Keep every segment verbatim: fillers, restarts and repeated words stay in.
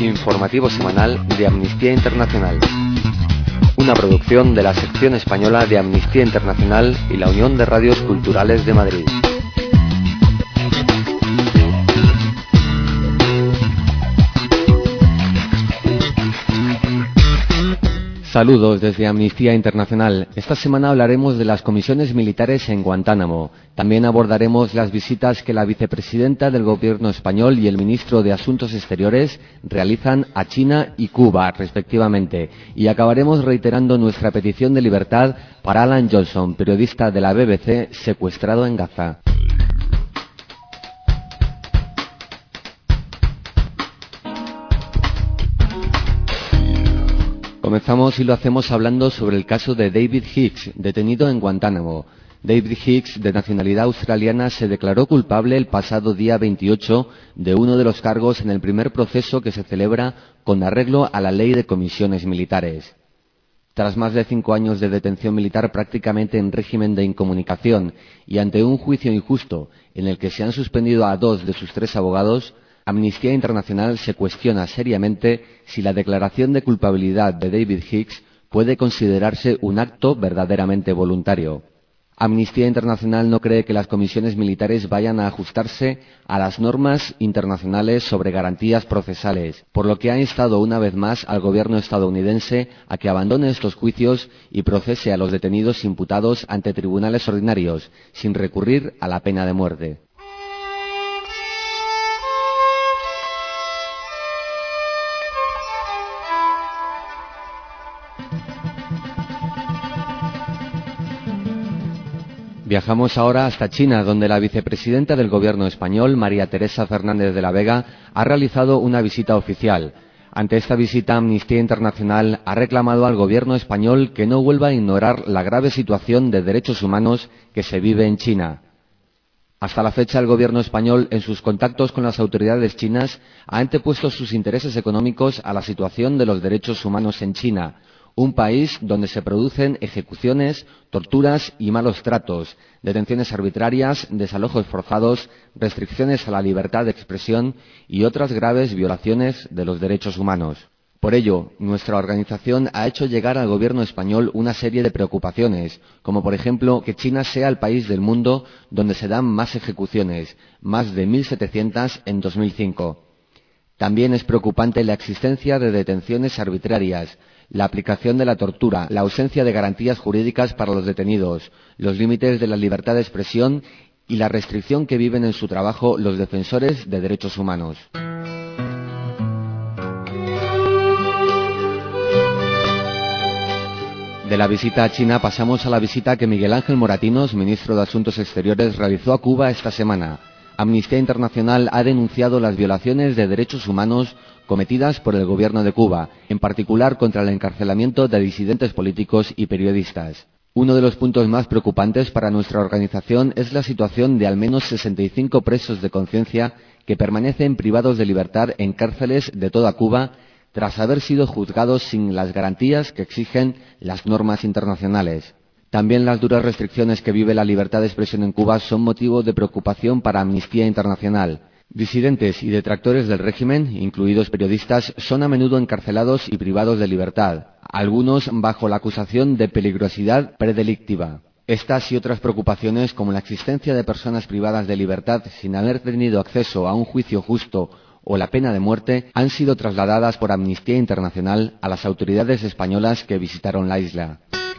Informativo semanal de Amnistía Internacional. Una producción de la sección española de Amnistía Internacional y la Unión de Radios Culturales de Madrid. Saludos desde Amnistía Internacional. Esta semana hablaremos de las comisiones militares en Guantánamo. También abordaremos las visitas que la vicepresidenta del Gobierno español y el ministro de Asuntos Exteriores realizan a China y Cuba, respectivamente. Y acabaremos reiterando nuestra petición de libertad para Alan Johnson, periodista de la B B C, secuestrado en Gaza. Comenzamos y lo hacemos hablando sobre el caso de David Hicks, detenido en Guantánamo. David Hicks, de nacionalidad australiana, se declaró culpable el pasado día veintiocho de uno de los cargos en el primer proceso que se celebra con arreglo a la ley de comisiones militares. Tras más de cinco años de detención militar prácticamente en régimen de incomunicación y ante un juicio injusto en el que se han suspendido a dos de sus tres abogados, Amnistía Internacional se cuestiona seriamente si la declaración de culpabilidad de David Hicks puede considerarse un acto verdaderamente voluntario. Amnistía Internacional no cree que las comisiones militares vayan a ajustarse a las normas internacionales sobre garantías procesales, por lo que ha instado una vez más al gobierno estadounidense a que abandone estos juicios y procese a los detenidos imputados ante tribunales ordinarios, sin recurrir a la pena de muerte. Viajamos ahora hasta China, donde la vicepresidenta del Gobierno español, María Teresa Fernández de la Vega, ha realizado una visita oficial. Ante esta visita, Amnistía Internacional ha reclamado al Gobierno español que no vuelva a ignorar la grave situación de derechos humanos que se vive en China. Hasta la fecha, el Gobierno español, en sus contactos con las autoridades chinas, ha antepuesto sus intereses económicos a la situación de los derechos humanos en China, un país donde se producen ejecuciones, torturas y malos tratos, detenciones arbitrarias, desalojos forzados, restricciones a la libertad de expresión y otras graves violaciones de los derechos humanos. Por ello, nuestra organización ha hecho llegar al Gobierno español una serie de preocupaciones, como por ejemplo que China sea el país del mundo donde se dan más ejecuciones, más de mil setecientas en dos mil cinco. También es preocupante la existencia de detenciones arbitrarias, la aplicación de la tortura, la ausencia de garantías jurídicas para los detenidos, los límites de la libertad de expresión y la restricción que viven en su trabajo los defensores de derechos humanos. De la visita a China pasamos a la visita que Miguel Ángel Moratinos, ministro de Asuntos Exteriores, realizó a Cuba esta semana. Amnistía Internacional ha denunciado las violaciones de derechos humanos cometidas por el gobierno de Cuba, en particular contra el encarcelamiento de disidentes políticos y periodistas. Uno de los puntos más preocupantes para nuestra organización es la situación de al menos sesenta y cinco presos de conciencia que permanecen privados de libertad en cárceles de toda Cuba tras haber sido juzgados sin las garantías que exigen las normas internacionales. También las duras restricciones que vive la libertad de expresión en Cuba son motivo de preocupación para Amnistía Internacional. Disidentes y detractores del régimen, incluidos periodistas, son a menudo encarcelados y privados de libertad, algunos bajo la acusación de peligrosidad predelictiva. Estas y otras preocupaciones, como la existencia de personas privadas de libertad sin haber tenido acceso a un juicio justo o la pena de muerte, han sido trasladadas por Amnistía Internacional a las autoridades españolas que visitaron la isla.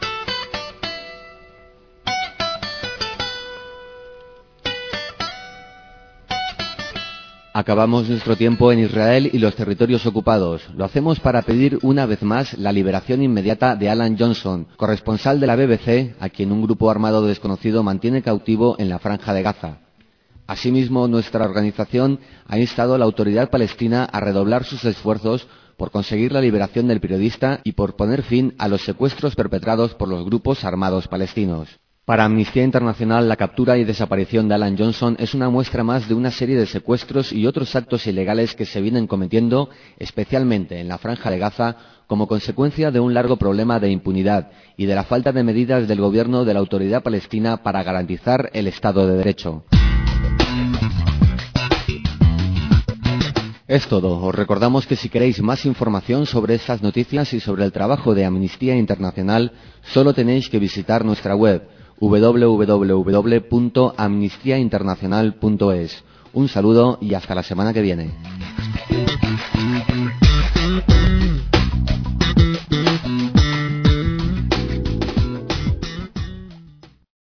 Acabamos nuestro tiempo en Israel y los territorios ocupados. Lo hacemos para pedir una vez más la liberación inmediata de Alan Johnson, corresponsal de la B B C, a quien un grupo armado desconocido mantiene cautivo en la Franja de Gaza. Asimismo, nuestra organización ha instado a la autoridad palestina a redoblar sus esfuerzos por conseguir la liberación del periodista y por poner fin a los secuestros perpetrados por los grupos armados palestinos. Para Amnistía Internacional, la captura y desaparición de Alan Johnson es una muestra más de una serie de secuestros y otros actos ilegales que se vienen cometiendo, especialmente en la Franja de Gaza, como consecuencia de un largo problema de impunidad y de la falta de medidas del gobierno de la Autoridad Palestina para garantizar el Estado de Derecho. Es todo. Os recordamos que si queréis más información sobre estas noticias y sobre el trabajo de Amnistía Internacional, solo tenéis que visitar nuestra web doble u doble u doble u punto amnistía internacional punto es. Un saludo y hasta la semana que viene.